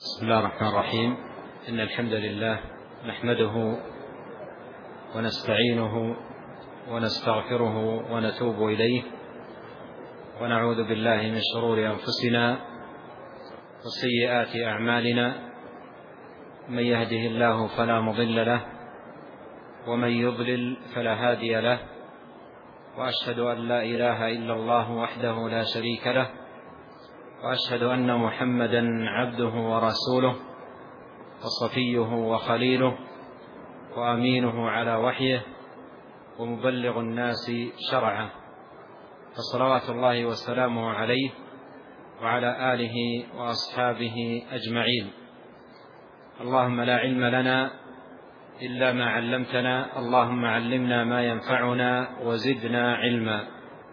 بسم الله الرحمن الرحيم. إن الحمد لله نحمده ونستعينه ونستغفره ونتوب إليه، ونعوذ بالله من شرور أنفسنا وسيئات أعمالنا. من يهده الله فلا مضل له، ومن يضلل فلا هادي له، وأشهد أن لا إله إلا الله وحده لا شريك له، وأشهد أن محمدا عبده ورسوله وصفيه وخليله وأمينه على وحيه ومبلغ الناس شرعه، فصلوات الله وسلامه عليه وعلى آله وأصحابه أجمعين. اللهم لا علم لنا إلا ما علمتنا، اللهم علمنا ما ينفعنا وزدنا علما.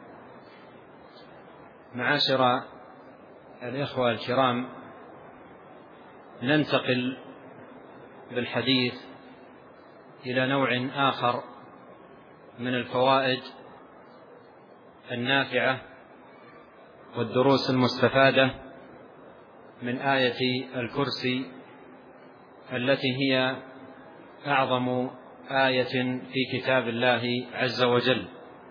معاشر الإخوة الكرام، ننتقل بالحديث إلى نوع آخر من الفوائد النافعة والدروس المستفادة من آية الكرسي، التي هي أعظم آية في كتاب الله عز وجل.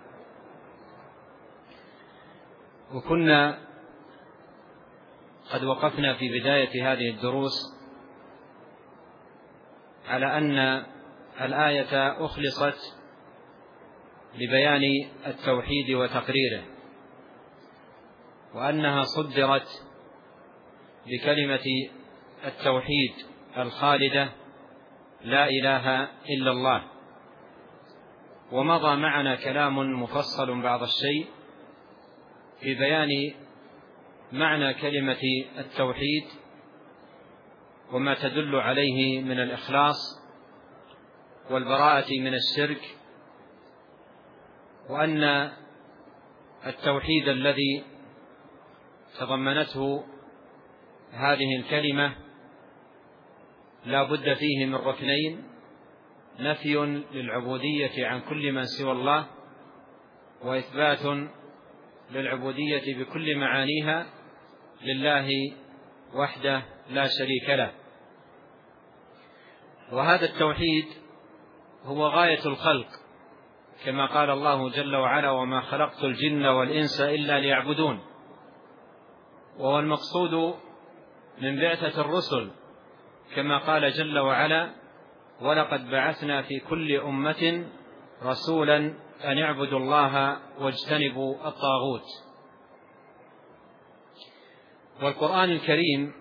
وكنا قد وقفنا في بداية هذه الدروس على أن الآية أخلصت لبيان التوحيد وتقريره، وأنها صدرت بكلمة التوحيد الخالدة لا إله إلا الله. ومضى معنا كلام مفصل بعض الشيء في بيان معنى كلمة التوحيد وما تدل عليه من الإخلاص والبراءة من الشرك، وأن التوحيد الذي تضمنته هذه الكلمة لا بد فيه من ركنين: نفي للعبودية عن كل من سوى الله، وإثبات للعبودية بكل معانيها لله وحده لا شريك له. وهذا التوحيد هو غاية الخلق، كما قال الله جل وعلا: وما خلقت الجن والإنس إلا ليعبدون. وهو المقصود من بعثة الرسل، كما قال جل وعلا: ولقد بعثنا في كل أمة رسولا أن اعبدوا الله واجتنبوا الطاغوت. والقرآن الكريم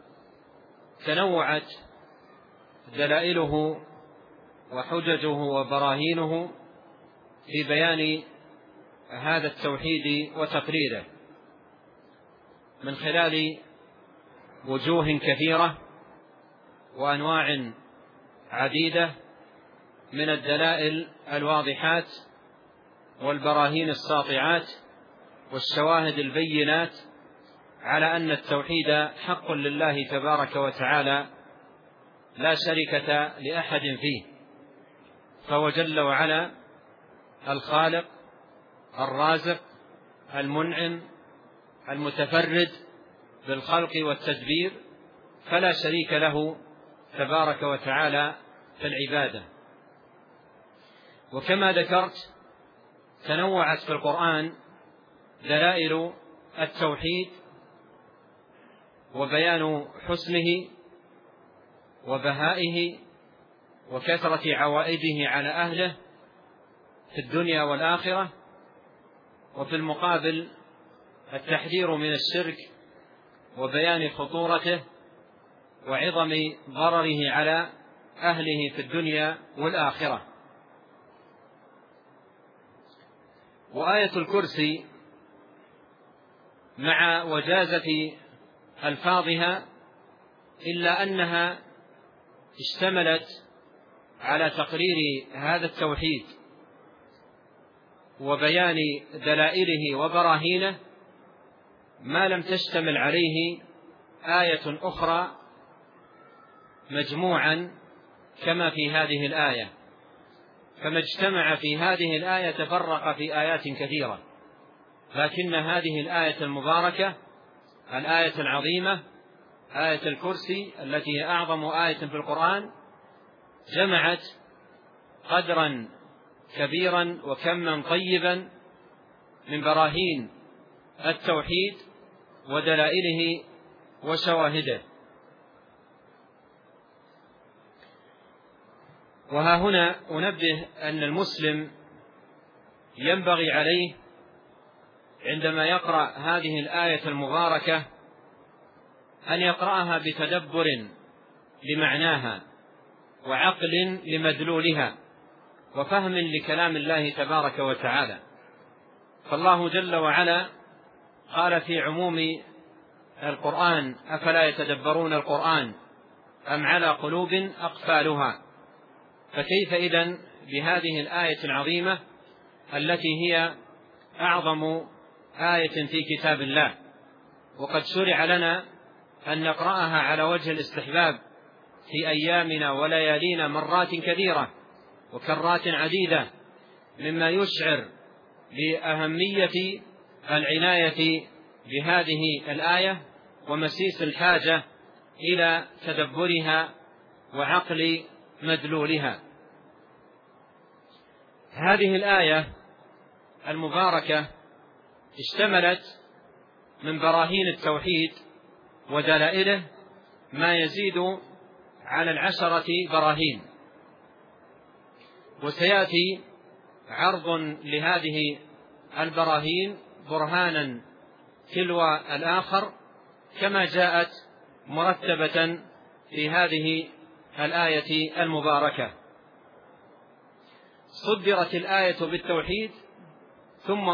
تنوعت دلائله وحججه وبراهينه في بيان هذا التوحيد وتقريره من خلال وجوه كثيرة وأنواع عديدة من الدلائل الواضحات والبراهين الساطعات والشواهد البينات على أن التوحيد حق لله تبارك وتعالى لا شركة لأحد فيه، فهو جل وعلا الخالق الرازق المنعم المتفرد بالخلق والتدبير، فلا شريك له تبارك وتعالى في العبادة. وكما ذكرت تنوعت في القرآن دلائل التوحيد وبيان حسنه وبهائه وكثرة عوائده على أهله في الدنيا والآخرة، وفي المقابل التحذير من الشرك وبيان خطورته وعظم ضرره على أهله في الدنيا والآخرة. وآية الكرسي مع وجازة ألفاظها إلا أنها اشتملت على تقرير هذا التوحيد وبيان دلائله وبراهينه ما لم تشتمل عليه آية أخرى مجموعا كما في هذه الآية. فما اجتمع في هذه الآية تفرق في آيات كثيرة، لكن هذه الآية المباركة الآية العظيمة آية الكرسي التي هي أعظم آية في القرآن جمعت قدرا كبيرا وكما طيبا من براهين التوحيد ودلائله وشواهده. وها هنا أنبه أن المسلم ينبغي عليه عندما يقرأ هذه الآية المباركة أن يقرأها بتدبر لمعناها وعقل لمدلولها وفهم لكلام الله تبارك وتعالى. فالله جل وعلا قال في عموم القرآن: أفلا يتدبرون القرآن أم على قلوب أقفالها. فكيف إذن بهذه الآية العظيمة التي هي أعظم آية في كتاب الله، وقد شرع لنا أن نقرأها على وجه الاستحباب في أيامنا وليالينا مرات كثيرة وكرات عديدة، مما يشعر بأهمية العناية بهذه الآية ومسيس الحاجة إلى تدبرها وعقل مدلولها. هذه الآية المباركة اشتملت من براهين التوحيد ودلائله ما يزيد على 10 براهين، وسيأتي عرض لهذه البراهين برهانا تلو الآخر كما جاءت مرتبة في هذه الآية المباركة. صدرت الآية بالتوحيد ثم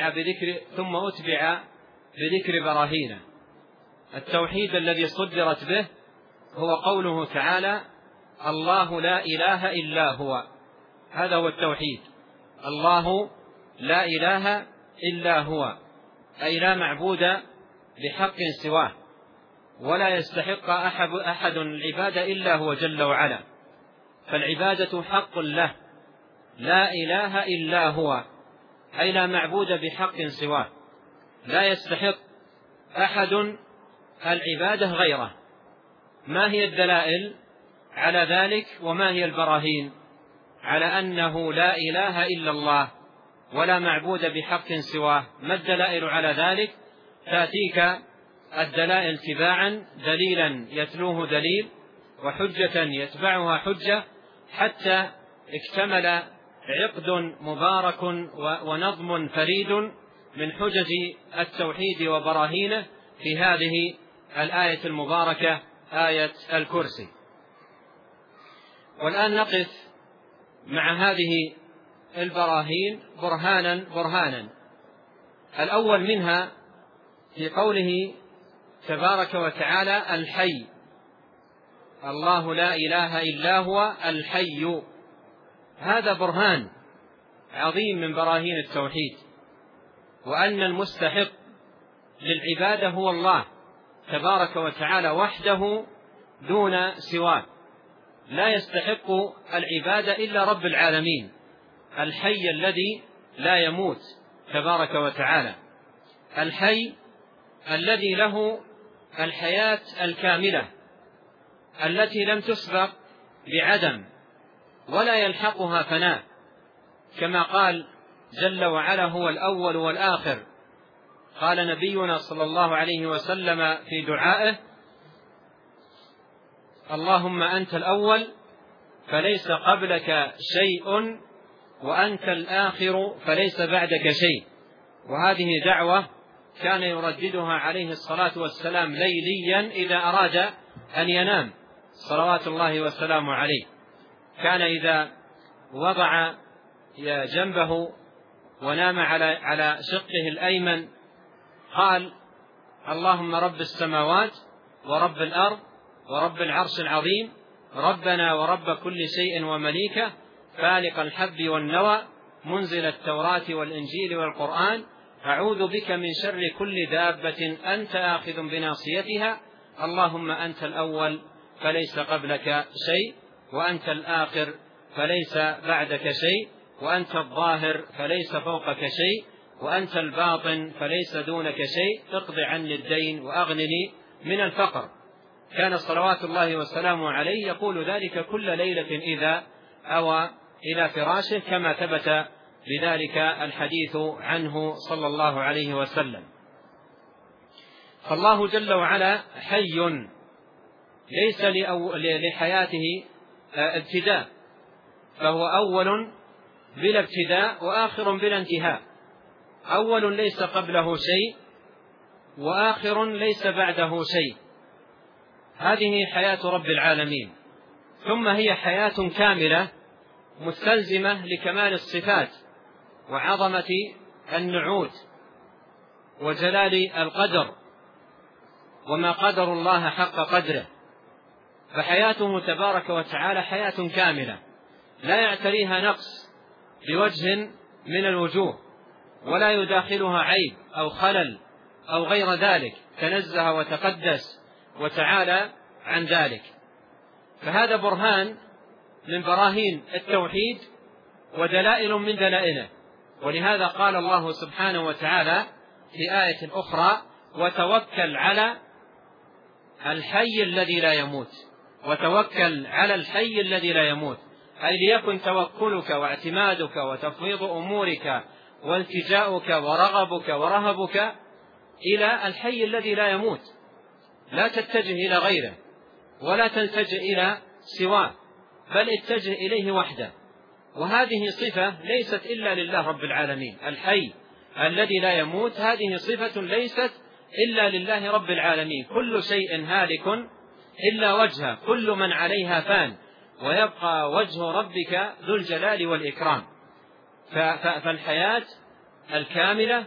أتبع بذكر براهين. التوحيد الذي صدرت به هو قوله تعالى: الله لا إله إلا هو. هذا هو التوحيد، الله لا إله إلا هو، أي لا معبود بحق سواه، ولا يستحق أحد العبادة إلا هو جل وعلا، فالعبادة حق له، لا إله إلا هو، أي لا معبود بحق سواه، لا يستحق أحد العبادة غيره. ما هي الدلائل على ذلك وما هي البراهين على أنه لا إله إلا الله ولا معبود بحق سواه؟ ما الدلائل على ذلك؟ تأتيك الدلائل تباعا، دليلا يتلوه دليل وحجة يتبعها حجة، حتى اكتمل عقد مبارك ونظم فريد من حجج التوحيد وبراهينه في هذه الآية المباركة، آية الكرسي. والآن نقف مع هذه البراهين برهانا. الأول منها في قوله تبارك وتعالى: الحي، الله لا إله إلا هو الحي. هذا برهان عظيم من براهين التوحيد، وأن المستحق للعبادة هو الله تبارك وتعالى وحده دون سواه، لا يستحق العبادة إلا رب العالمين، الحي الذي لا يموت تبارك وتعالى، الحي الذي له الحياة الكاملة التي لم تسبق بعدم ولا يلحقها فناء، كما قال جل وعلا: هو الأول والآخر. قال نبينا صلى الله عليه وسلم في دعائه: اللهم أنت الأول فليس قبلك شيء، وأنت الآخر فليس بعدك شيء. وهذه دعوة كان يرددها عليه الصلاة والسلام ليليا إذا أراد أن ينام صلوات الله والسلام عليه. كان إذا وضع جنبه ونام على شقه الأيمن قال: اللهم رب السماوات ورب الأرض ورب العرش العظيم، ربنا ورب كل شيء ومليكه، فالق الحب والنوى، منزل التوراة والإنجيل والقرآن، أعوذ بك من شر كل دابة أنت آخذ بناصيتها، اللهم أنت الأول فليس قبلك شيء، وأنت الآخر فليس بعدك شيء، وأنت الظاهر فليس فوقك شيء، وأنت الباطن فليس دونك شيء، اقض عني الدين وأغنني من الفقر. كان صلوات الله وسلامه عليه يقول ذلك كل ليلة إذا أوى إلى فراشه، كما ثبت بذلك الحديث عنه صلى الله عليه وسلم. فالله جل وعلا حي ليس لحياته ابتداء، فهو أول بلا ابتداء وآخر بلا انتهاء، أول ليس قبله شيء وآخر ليس بعده شيء. هذه حياة رب العالمين. ثم هي حياة كاملة مستلزمة لكمال الصفات وعظمة النعوت وجلال القدر، وما قدر الله حق قدره. فحياته تبارك وتعالى حياة كاملة لا يعتريها نقص بوجه من الوجوه، ولا يداخلها عيب أو خلل أو غير ذلك، تنزه وتقدس وتعالى عن ذلك. فهذا برهان من براهين التوحيد ودلائل من دلائله. ولهذا قال الله سبحانه وتعالى في آية أخرى: وتوكل على الحي الذي لا يموت. وتوكل على الحي الذي لا يموت، أي ليكن توكلك واعتمادك وتفويض أمورك والتجاؤك ورغبك ورهبك إلى الحي الذي لا يموت، لا تتجه إلى غيره ولا تلتجئ إلى سواه، بل اتجه إليه وحده. وهذه صفة ليست إلا لله رب العالمين. الحي الذي لا يموت هذه صفة ليست إلا لله رب العالمين. كل شيء هالك إلا وجهه، كل من عليها فان، ويبقى وجه ربك ذو الجلال والإكرام. فالحياة الكاملة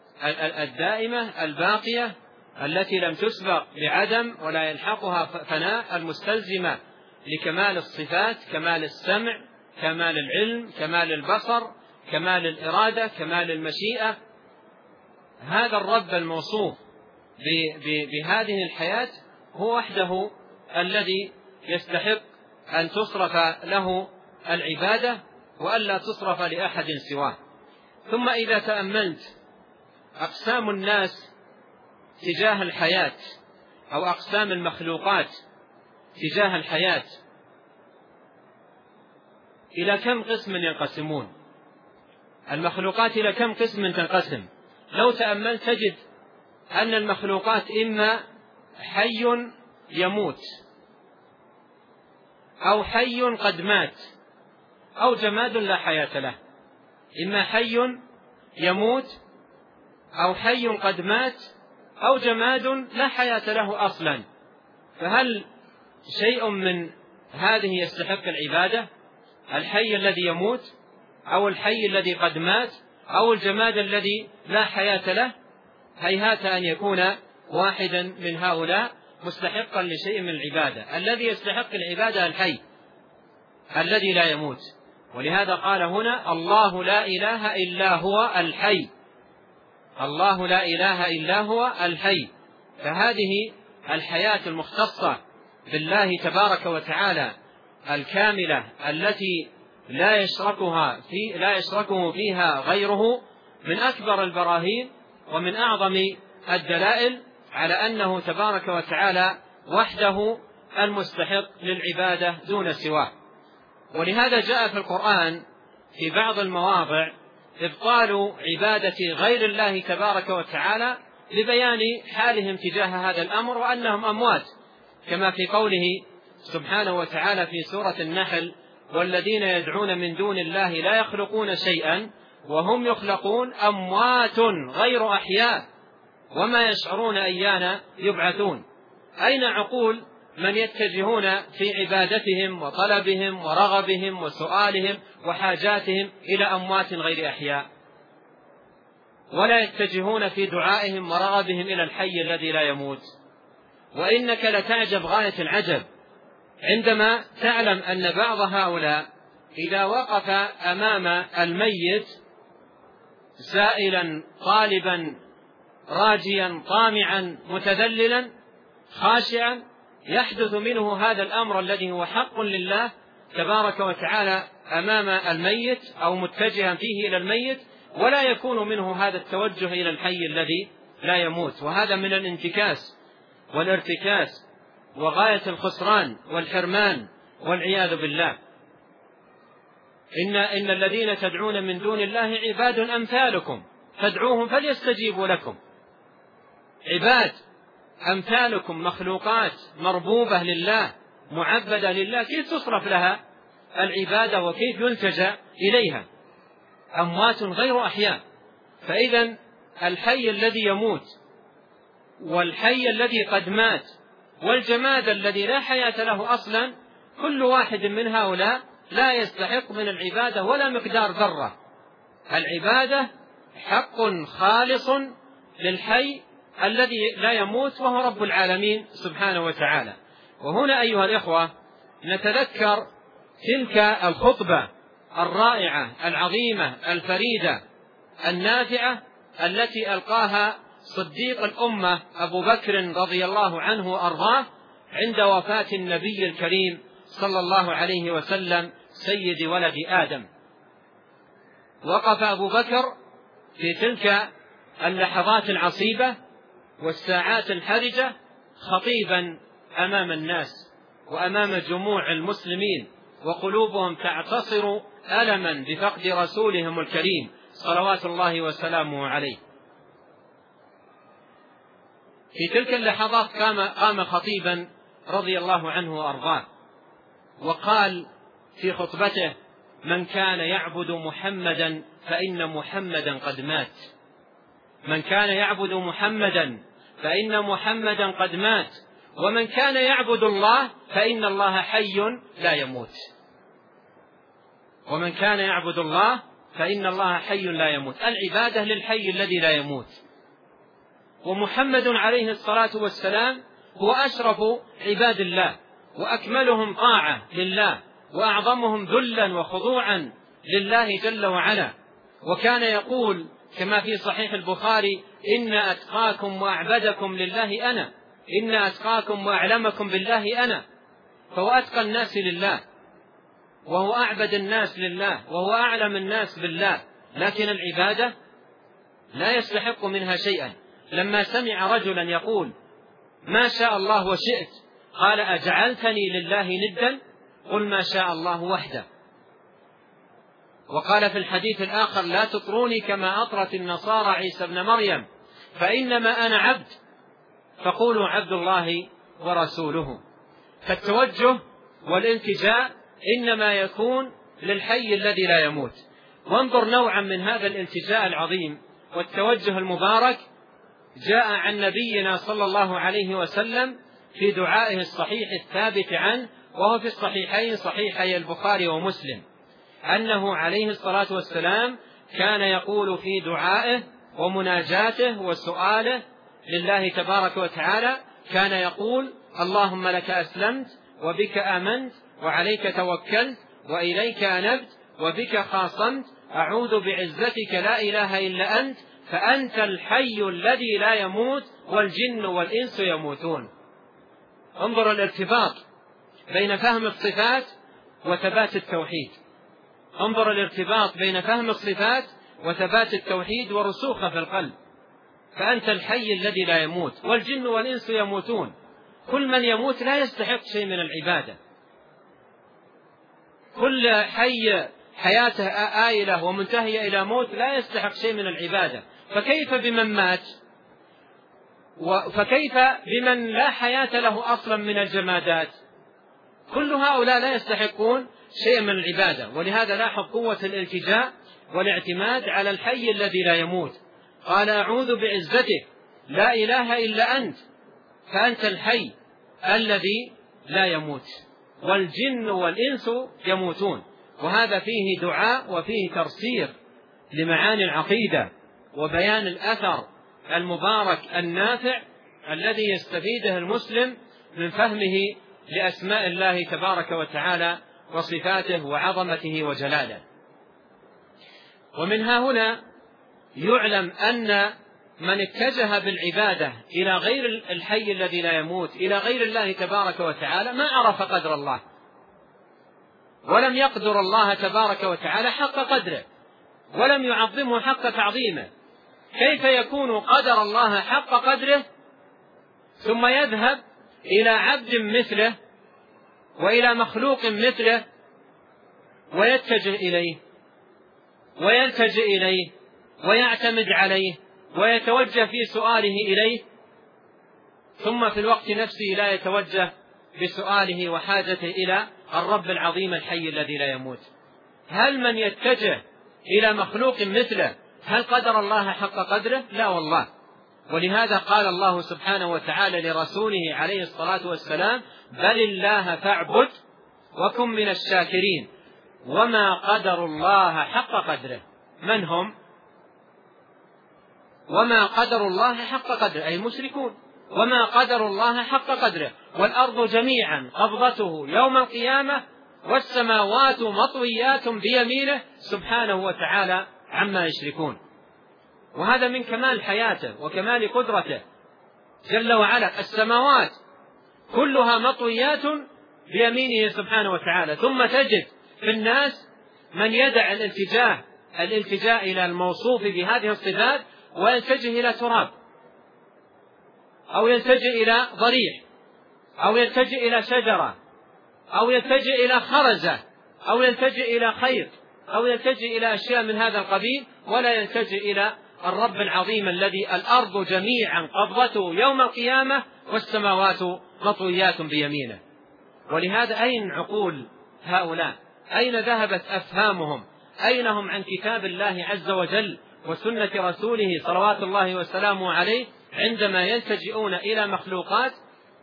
الدائمة الباقية التي لم تسبق بعدم ولا يلحقها فناء، المستلزمة لكمال الصفات، كمال السمع، كمال العلم، كمال البصر، كمال الإرادة، كمال المشيئة. هذا الرب الموصوف بهذه الحياة هو وحده الذي يستحق أن تصرف له العبادة وألا تصرف لأحد سواه. ثم إذا تأملت أقسام الناس تجاه الحياة أو أقسام المخلوقات تجاه الحياة، إلى كم قسم ينقسمون؟ المخلوقات إلى كم قسم تنقسم؟ لو تأملت تجد أن المخلوقات إما حي يموت، أو حي قد مات، أو جماد لا حياة له. إما حي يموت، أو حي قد مات، أو جماد لا حياة له أصلا. فهل شيء من هذه يستحق العبادة؟ الحي الذي يموت، أو الحي الذي قد مات، أو الجماد الذي لا حياة له؟ هيهات أن يكون واحدا من هؤلاء مستحقا لشيء من العبادة. الذي يستحق العبادة الحي الذي لا يموت. ولهذا قال هنا: الله لا إله إلا هو الحي. الله لا إله إلا هو الحي. فهذه الحياة المختصة بالله تبارك وتعالى الكاملة التي لا يشركه فيها غيره من أكبر البراهين ومن أعظم الدلائل على أنه تبارك وتعالى وحده المستحق للعبادة دون سواه. ولهذا جاء في القرآن في بعض المواضع إبطال عبادة غير الله تبارك وتعالى لبيان حالهم تجاه هذا الأمر وأنهم أموات، كما في قوله سبحانه وتعالى في سورة النحل: والذين يدعون من دون الله لا يخلقون شيئا وهم يخلقون، أموات غير أحياء وما يشعرون أيان يبعثون. أين عقول من يتجهون في عبادتهم وطلبهم ورغبهم وسؤالهم وحاجاتهم إلى أموات غير أحياء، ولا يتجهون في دعائهم ورغبهم إلى الحي الذي لا يموت؟ وإنك لتعجب غاية العجب عندما تعلم أن بعض هؤلاء إذا وقف أمام الميت سائلا طالبا راجيا طامعا متذللا خاشعا يحدث منه هذا الأمر الذي هو حق لله تبارك وتعالى أمام الميت أو متجها فيه إلى الميت، ولا يكون منه هذا التوجه إلى الحي الذي لا يموت. وهذا من الانتكاس والارتكاس وغاية الخسران والحرمان والعياذ بالله. إن الذين تدعون من دون الله عباد أمثالكم فادعوهم فليستجيبوا لكم. عباد أمثالكم، مخلوقات مربوبة لله معبدة لله، كيف تصرف لها العبادة وكيف يلتجأ إليها؟ أموات غير أحياء. فإذا الحي الذي يموت والحي الذي قد مات والجماد الذي لا حياة له أصلا، كل واحد من هؤلاء لا يستحق من العبادة ولا مقدار ذرة. العبادة حق خالص للحي الذي لا يموت وهو رب العالمين سبحانه وتعالى. وهنا أيها الإخوة نتذكر تلك الخطبة الرائعة العظيمة الفريدة النافعة التي ألقاها صديق الأمة أبو بكر رضي الله عنه وأرضاه عند وفاة النبي الكريم صلى الله عليه وسلم سيد ولد آدم. وقف أبو بكر في تلك اللحظات العصيبة والساعات الحرجة خطيبا أمام الناس وأمام جموع المسلمين، وقلوبهم تعتصر ألما بفقد رسولهم الكريم صلوات الله وسلامه عليه. في تلك اللحظات قام خطيبا رضي الله عنه وأرضاه وقال في خطبته: من كان يعبد محمدا فإن محمدا قد مات. من كان يعبد محمدا فإن محمدا قد مات، ومن كان يعبد الله فإن الله حي لا يموت. ومن كان يعبد الله فإن الله حي لا يموت. العبادة للحي الذي لا يموت. ومحمد عليه الصلاة والسلام هو أشرف عباد الله وأكملهم طاعة لله وأعظمهم ذلا وخضوعا لله جل وعلا. وكان يقول كما في صحيح البخاري: إن أتقاكم وأعبدكم لله أنا، إن أتقاكم وأعلمكم بالله أنا. فهو أتقى الناس لله، وهو أعبد الناس لله، وهو أعلم الناس بالله، لكن العبادة لا يستحق منها شيئا. لما سمع رجلا يقول: ما شاء الله وشئت، قال: أجعلتني لله ندا؟ قل ما شاء الله وحده. وقال في الحديث الآخر: لا تطروني كما أطرت النصارى عيسى ابن مريم، فإنما أنا عبد، فقولوا عبد الله ورسوله. فالتوجه والالتجاء إنما يكون للحي الذي لا يموت. وانظر نوعا من هذا الالتجاء العظيم والتوجه المبارك جاء عن نبينا صلى الله عليه وسلم في دعائه الصحيح الثابت عنه، وهو في الصحيحين صحيحي البخاري ومسلم، أنه عليه الصلاة والسلام كان يقول في دعائه ومناجاته وسؤاله لله تبارك وتعالى، كان يقول: اللهم لك أسلمت وبك آمنت وعليك توكلت وإليك أنبت وبك خاصمت، أعوذ بعزتك لا إله إلا أنت، فأنت الحي الذي لا يموت والجن والإنس يموتون. انظر الارتباط بين فهم الصفات وثبات التوحيد. انظر الارتباط بين فهم الصفات وثبات التوحيد ورسوخه في القلب. فأنت الحي الذي لا يموت والجن والإنس يموتون. كل من يموت لا يستحق شيء من العبادة. كل حي حياته آئلة ومنتهية إلى موت لا يستحق شيء من العبادة. فكيف بمن مات؟ فكيف بمن لا حياة له أصلا من الجمادات؟ كل هؤلاء لا يستحقون شيء من العبادة. ولهذا لاحظ قوة الالتجاء والاعتماد على الحي الذي لا يموت. قال: أعوذ بعزتك لا إله إلا أنت، فأنت الحي الذي لا يموت والجن والإنس يموتون. وهذا فيه دعاء وفيه ترسير لمعاني العقيدة وبيان الأثر المبارك النافع الذي يستفيده المسلم من فهمه لأسماء الله تبارك وتعالى وصفاته وعظمته وجلاله. ومن هنا يعلم أن من اتجه بالعبادة إلى غير الحي الذي لا يموت، إلى غير الله تبارك وتعالى، ما عرف قدر الله ولم يقدر الله تبارك وتعالى حق قدره ولم يعظمه حق تعظيمه. كيف يكون قدر الله حق قدره ثم يذهب إلى عبد مثله وإلى مخلوق مثله ويتجه إليه ويلتجئ إليه ويعتمد عليه ويتوجه في سؤاله إليه، ثم في الوقت نفسه لا يتوجه بسؤاله وحاجته إلى الرب العظيم الحي الذي لا يموت. هل من يتجه إلى مخلوق مثله هل قدر الله حق قدره؟ لا والله. ولهذا قال الله سبحانه وتعالى لرسوله عليه الصلاة والسلام: بل الله فاعبد وكن من الشاكرين وما قدر الله حق قدره. من هم؟ وما قدر الله حق قدره أي المشركون، وما قدر الله حق قدره. والأرض جميعا قبضته يوم القيامة والسماوات مطويات بيمينه سبحانه وتعالى عما يشركون. وهذا من كمال حياته وكمال قدرته جل وعلا. السماوات كلها مطويات بيمينه سبحانه وتعالى. ثم تجد في الناس من يدع الالتجاء إلى الموصوف بهذه الصفات ويلتجئ إلى تراب، أو يلتجئ إلى ضريح، أو يلتجئ إلى شجرة، أو يلتجئ إلى خرزة، أو يلتجئ إلى خيط، أو يلتجئ إلى أشياء من هذا القبيل، ولا يلتجئ إلى الرب العظيم الذي الأرض جميعا قبضته يوم القيامة والسماوات مطويات بيمينه. ولهذا أين عقول هؤلاء؟ أين ذهبت أفهامهم؟ أين هم عن كتاب الله عز وجل وسنة رسوله صلوات الله وسلامه عليه عندما يلتجئون إلى مخلوقات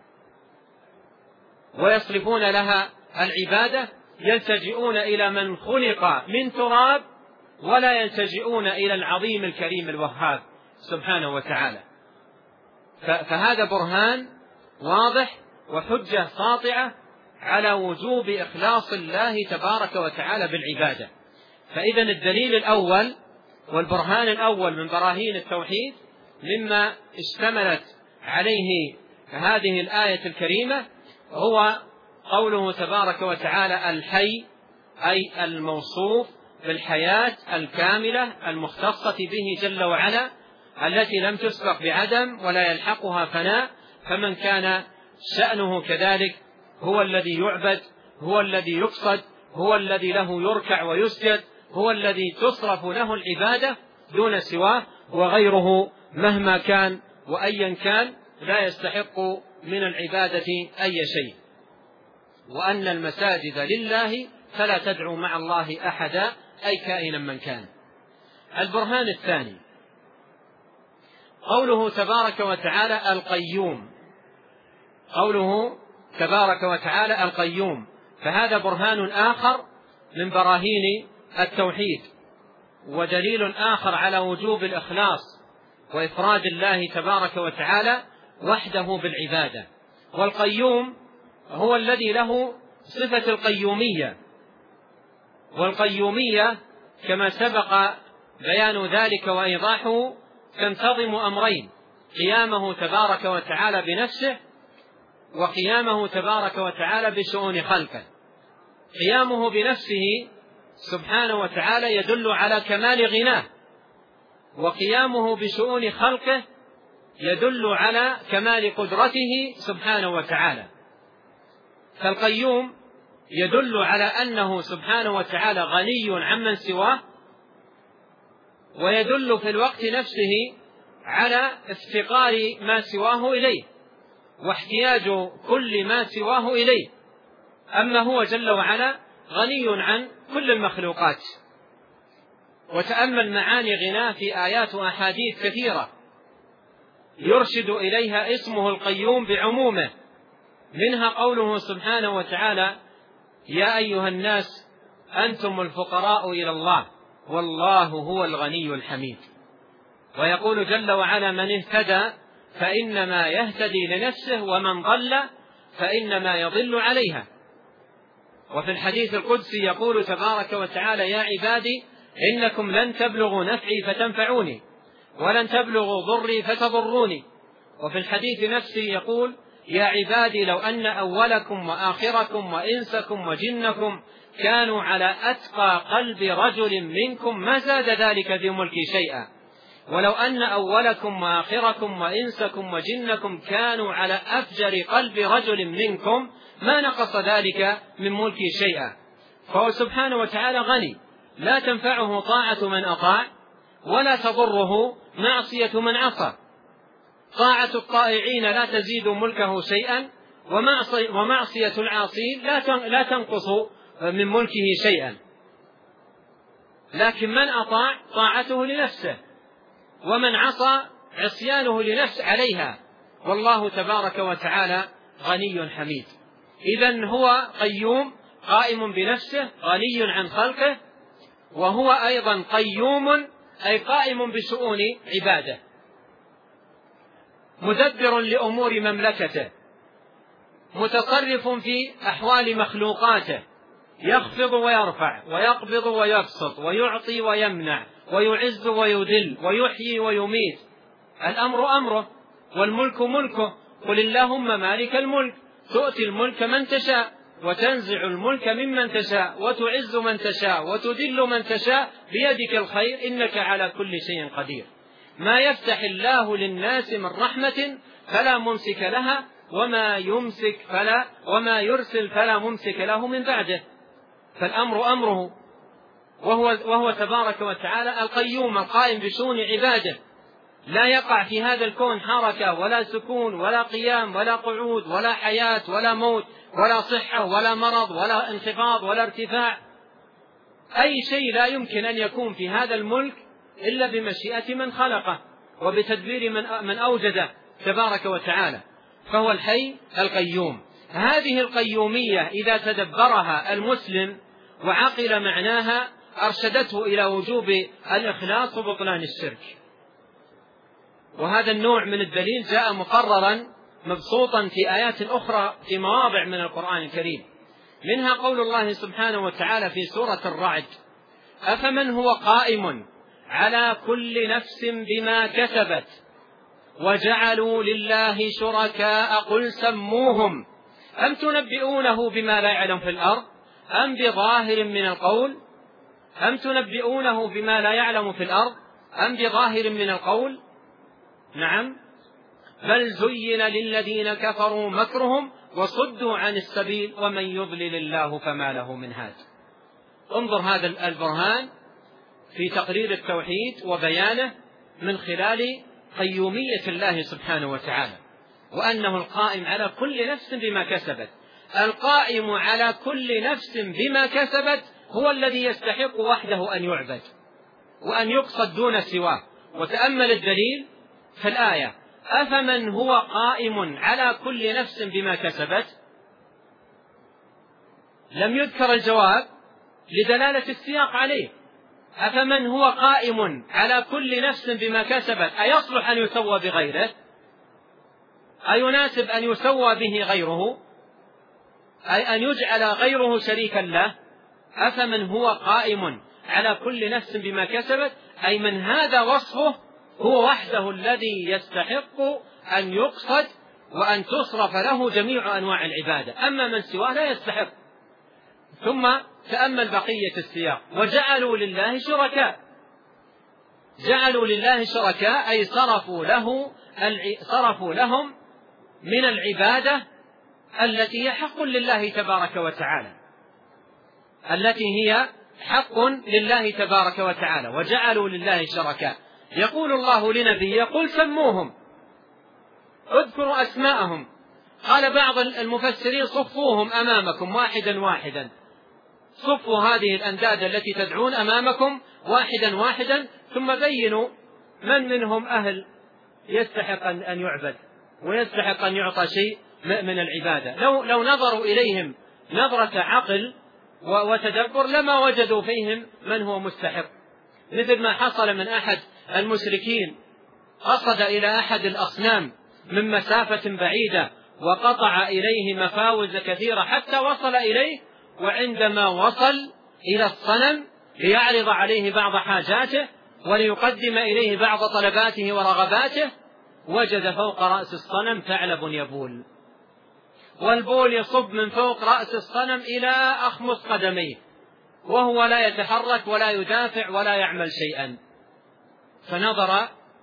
ويصرفون لها العبادة؟ يلتجئون إلى من خلق من تراب ولا يلتجئون إلى العظيم الكريم الوهاب سبحانه وتعالى. فهذا برهان واضح وحجة ساطعة على وجوب إخلاص الله تبارك وتعالى بالعبادة. فإذا الدليل الأول والبرهان الأول من براهين التوحيد مما اشتملت عليه هذه الآية الكريمة هو قوله تبارك وتعالى: الحي، أي الموصوف بالحياة الكاملة المختصة به جل وعلا التي لم تسبق بعدم ولا يلحقها فناء. فمن كان شأنه كذلك هو الذي يعبد، هو الذي يقصد، هو الذي له يركع ويسجد، هو الذي تصرف له العبادة دون سواه، وغيره مهما كان وأيا كان لا يستحق من العبادة أي شيء. وأن المساجد لله فلا تدعوا مع الله أحدا، أي كائنا من كان. البرهان الثاني قوله تبارك وتعالى: القيوم. قوله تبارك وتعالى: القيوم، فهذا برهان آخر من براهين التوحيد، ودليل آخر على وجوب الإخلاص وإفراد الله تبارك وتعالى وحده بالعبادة. والقيوم هو الذي له صفة القيومية، والقيومية كما سبق بيان ذلك وإيضاحه تنتظم أمرين: قيامه تبارك وتعالى بنفسه، وقيامه تبارك وتعالى بشؤون خلقه. قيامه بنفسه سبحانه وتعالى يدل على كمال غناه، وقيامه بشؤون خلقه يدل على كمال قدرته سبحانه وتعالى. فالقيوم يدل على أنه سبحانه وتعالى غني عمن سواه، ويدل في الوقت نفسه على افتقار ما سواه إليه واحتياج كل ما سواه إليه. أما هو جل وعلا غني عن كل المخلوقات. وتأمل معاني غناه في آيات وأحاديث كثيرة يرشد إليها اسمه القيوم بعمومه، منها قوله سبحانه وتعالى: يا أيها الناس أنتم الفقراء إلى الله والله هو الغني الحميد. ويقول جل وعلا: من اهتدى فإنما يهتدي لنفسه ومن ضل فإنما يضل عليها. وفي الحديث القدسي يقول تبارك وتعالى: يا عبادي إنكم لن تبلغوا نفعي فتنفعوني ولن تبلغوا ضري فتضروني. وفي الحديث نفسه يقول: يا عبادي لو أن أولكم وآخركم وإنسكم وجنكم كانوا على أتقى قلب رجل منكم ما زاد ذلك في ملكي شيئا. ولو أن أولكم وآخركم وإنسكم وجنكم كانوا على أفجر قلب رجل منكم ما نقص ذلك من ملكي شيئا. فهو سبحانه وتعالى غني، لا تنفعه طاعة من أطاع ولا تضره معصية من عصى. طاعة الطائعين لا تزيد ملكه شيئا، ومعصية العاصين لا تنقص من ملكه شيئا. لكن من أطاع طاعته لنفسه، ومن عصى عصيانه لنفس عليها، والله تبارك وتعالى غني حميد. إذن هو قيوم قائم بنفسه غني عن خلقه، وهو أيضا قيوم أي قائم بشؤون عباده، مدبر لأمور مملكته، متصرف في أحوال مخلوقاته، يخفض ويرفع ويقبض ويبسط ويعطي ويمنع ويعز ويذل ويحيي ويميت. الأمر أمره والملك ملكه. قل اللهم مالك الملك تؤتي الملك من تشاء وتنزع الملك ممن تشاء وتعز من تشاء وتذل من تشاء بيدك الخير إنك على كل شيء قدير. ما يفتح الله للناس من رحمة فلا ممسك لها وما يرسل فلا ممسك له من بعده. فالأمر أمره، وهو تبارك وتعالى القيوم القائم بشؤون عباده. لا يقع في هذا الكون حركة ولا سكون ولا قيام ولا قعود ولا حياة ولا موت ولا صحة ولا مرض ولا انخفاض ولا ارتفاع. أي شيء لا يمكن أن يكون في هذا الملك إلا بمشيئة من خلقه وبتدبير من أوجده تبارك وتعالى. فهو الحي القيوم. هذه القيومية إذا تدبرها المسلم وعقل معناها أرشدته إلى وجوب الإخلاص وبطلان الشرك. وهذا النوع من الدليل جاء مقررا مبسوطا في آيات أخرى في مواضع من القرآن الكريم، منها قول الله سبحانه وتعالى في سورة الرعد: أفمن هو قائم على كل نفس بما كسبت وجعلوا لله شركاء قل سموهم أم تنبئونه بما لا يعلم في الأرض أم بظاهر من القول نعم بل زين للذين كفروا مكرهم وصدوا عن السبيل ومن يضلل الله فما له من هاد. انظر هذا البرهان في تقرير التوحيد وبيانه من خلال قيومية الله سبحانه وتعالى، وأنه القائم على كل نفس بما كسبت. القائم على كل نفس بما كسبت هو الذي يستحق وحده أن يعبد وأن يقصد دون سواه. وتأمل الدليل في الآية: أفمن هو قائم على كل نفس بما كسبت. لم يذكر الجواب لدلالة السياق عليه. أفمن هو قائم على كل نفس بما كسبت أيصلح أن يسوى بغيره؟ أيناسب أن يسوى به غيره؟ أي أن يجعل غيره شريكا له؟ أفمن هو قائم على كل نفس بما كسبت أي من هذا وصفه هو وحده الذي يستحق أن يقصد وأن تصرف له جميع أنواع العبادة، أما من سواه لا يستحق. ثم تأمل بقية السياق: وجعلوا لله شركاء. جعلوا لله شركاء أي صرفوا لهم من العبادة التي هي حق لله تبارك وتعالى، وجعلوا لله شركاء. يقول الله لنبيه: قل سموهم، اذكروا أسماءهم. قال بعض المفسرين: صفوهم أمامكم واحدا واحدا، صفوا هذه الأنداد التي تدعون أمامكم واحدا واحدا، ثم بينوا من منهم أهل يستحق أن يعبد ويستحق أن يعطى شيء من العبادة. لو نظروا إليهم نظرة عقل وتدبر لما وجدوا فيهم من هو مستحق. مثل ما حصل من أحد المشركين قصد إلى أحد الأصنام من مسافة بعيدة وقطع إليه مفاوز كثيرة حتى وصل إليه، وعندما وصل إلى الصنم ليعرض عليه بعض حاجاته وليقدم إليه بعض طلباته ورغباته، وجد فوق رأس الصنم ثعلب يبول، والبول يصب من فوق رأس الصنم إلى أخمص قدميه، وهو لا يتحرك ولا يدافع ولا يعمل شيئا. فنظر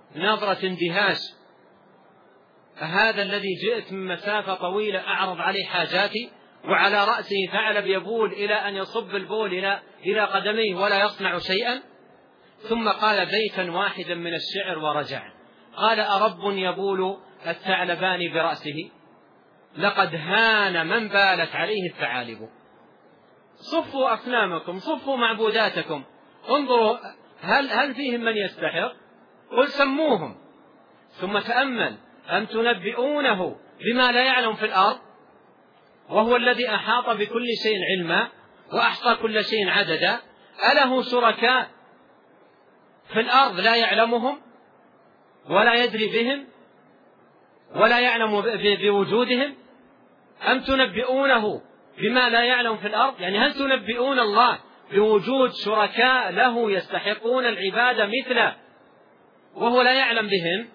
نظرة اندهاش: هذا الذي جئت من مسافة طويلة أعرض عليه حاجاتي وعلى رأسه ثعلب يبول إلى أن يصب البول إلى قدميه ولا يصنع شيئا؟ ثم قال بيتا واحدا من الشعر ورجع، قال: أرب يبول الثعلبان برأسه، لقد هان من بالت عليه الثعالب. صفوا أصنامكم، صفوا معبوداتكم، انظروا هل فيهم من يستحق؟ قل سموهم. ثم تأمل: أم تنبئونه بما لا يعلم في الأرض وهو الذي أحاط بكل شيء علما وأحصى كل شيء عددا؟ أله شركاء في الأرض لا يعلمهم ولا يدري بهم ولا يعلم بوجودهم؟ أم تنبئونه بما لا يعلم في الأرض؟ يعني هل تنبئون الله بوجود شركاء له يستحقون العبادة مثله وهو لا يعلم بهم؟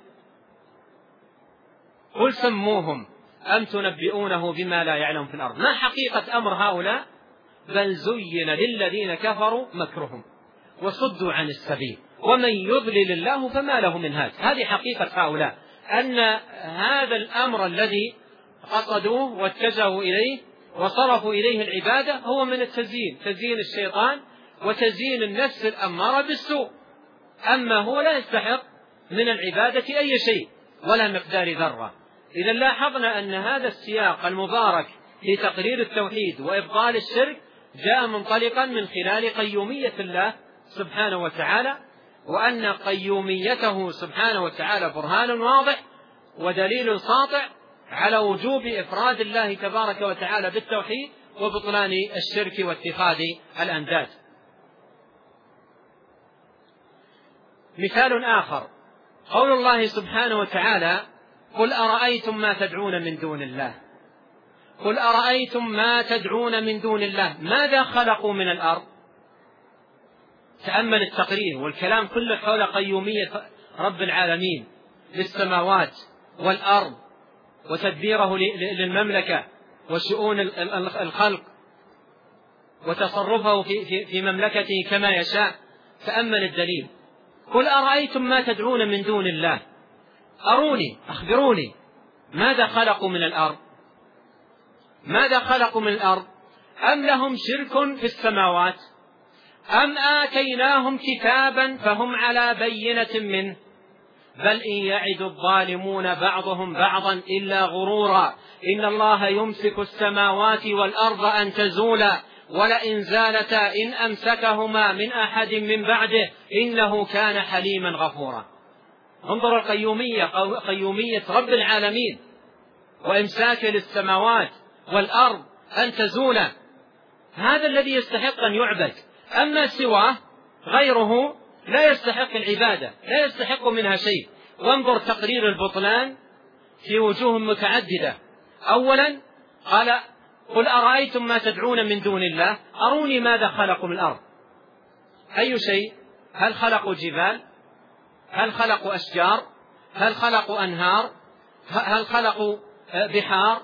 قل سموهم. أم تنبئونه بما لا يعلم في الأرض. ما حقيقة أمر هؤلاء؟ بل زين للذين كفروا مكرهم وصدوا عن السبيل ومن يضلل الله فما له من هاد. هذه حقيقة هؤلاء، أن هذا الأمر الذي قصدوه واتجهوا إليه وصرفوا إليه العبادة هو من التزيين، تزيين الشيطان وتزيين النفس الأمارة بالسوء. أما هو لا يستحق من العبادة أي شيء ولا مقدار ذرة. إذا لاحظنا أن هذا السياق المبارك في تقرير التوحيد وإبطال الشرك جاء منطلقا من خلال قيومية الله سبحانه وتعالى، وأن قيوميته سبحانه وتعالى برهان واضح ودليل ساطع على وجوب إفراد الله تبارك وتعالى بالتوحيد وبطلان الشرك واتخاذ الأنداد. مثال آخر قول الله سبحانه وتعالى: قل أرأيتم ما تدعون من دون الله. قل أرأيتم ما تدعون من دون الله ماذا خلقوا من الأرض؟ تأمل التقرير والكلام كله حول قيومية رب العالمين للسماوات والأرض وتدبيره للمملكة وشؤون الخلق وتصرفه في مملكته كما يشاء. تأمل الدليل: قل أرأيتم ما تدعون من دون الله، أروني أخبروني ماذا خلقوا من الأرض؟ ماذا خلقوا من الأرض؟ أم لهم شرك في السماوات؟ أم آتيناهم كتابا فهم على بينة منه؟ بل إن يعد الظالمون بعضهم بعضا إلا غرورا إن الله يمسك السماوات والأرض أن تزولا ولئن زالتا إن أمسكهما من أحد من بعده إنه كان حليما غفورا. انظر القيومية، قيومية رب العالمين وإمساك للسماوات والأرض أن تزولا، هذا الذي يستحق أن يعبد. أما سواه غيره لا يستحق العبادة، لا يستحق منها شيء. وانظر تقرير البطلان في وجوه متعددة. أولا قال: قل أرأيتم ما تدعون من دون الله أروني ماذا خلقوا من الأرض. أي شيء؟ هل خلقوا جبال؟ هل خلقوا أشجار؟ هل خلقوا أنهار؟ هل خلقوا بحار؟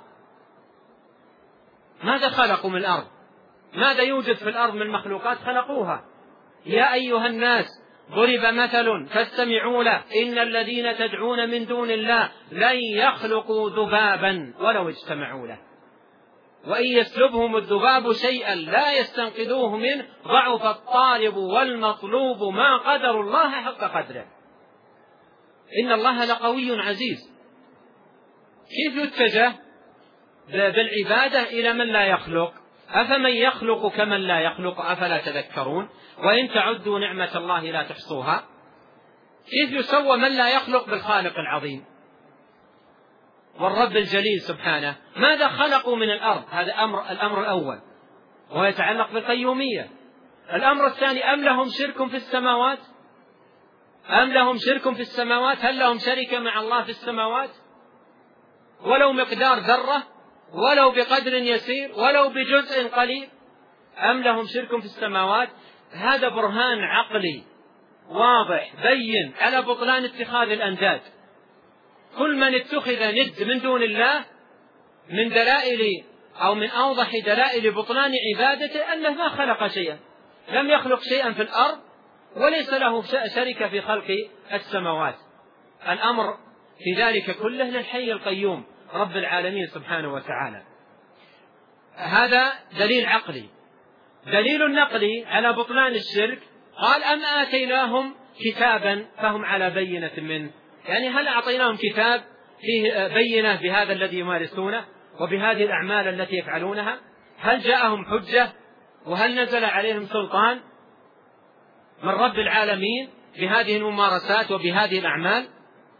ماذا خلقوا من الأرض؟ ماذا يوجد في الأرض من مخلوقات خلقوها؟ يا أيها الناس ضرب مثل فاستمعوا له إن الذين تدعون من دون الله لن يخلقوا ذبابا ولو اجتمعوا له وإن يسلبهم الذباب شيئا لا يستنقذوه منه ضعف الطالب والمطلوب ما قدر الله حق قدره إن الله لقوي عزيز. كيف يتجه بالعبادة إلى من لا يخلق؟ أفمن يخلق كمن لا يخلق أفلا تذكرون وإن تعدوا نعمة الله لا تحصوها. كيف يسوى من لا يخلق بالخالق العظيم والرب الجليل سبحانه؟ ماذا خلقوا من الأرض؟ هذا الأمر الأول وهو يتعلق بالقيومية. الأمر الثاني: أم لهم شرك في السماوات؟ أم لهم شرك في السماوات؟ هل لهم شركة مع الله في السماوات ولو مقدار ذرة ولو بقدر يسير ولو بجزء قليل؟ أم لهم شرك في السماوات؟ هذا برهان عقلي واضح بين على بطلان اتخاذ الأنداد. كل من اتخذ ند من دون الله من دلائل أو من أوضح دلائل بطلان عبادته أنه ما خلق شيئا، لم يخلق شيئا في الأرض وليس له شركة في خلق السماوات. الأمر في ذلك كله للحي القيوم رب العالمين سبحانه وتعالى. هذا دليل عقلي. دليل نقلي على بطلان الشرك قال أم آتيناهم كتابا فهم على بينة منه، يعني هل أعطيناهم كتاب فيه بينة بهذا الذي يمارسونه وبهذه الأعمال التي يفعلونها؟ هل جاءهم حجة وهل نزل عليهم سلطان من رب العالمين بهذه الممارسات وبهذه الأعمال؟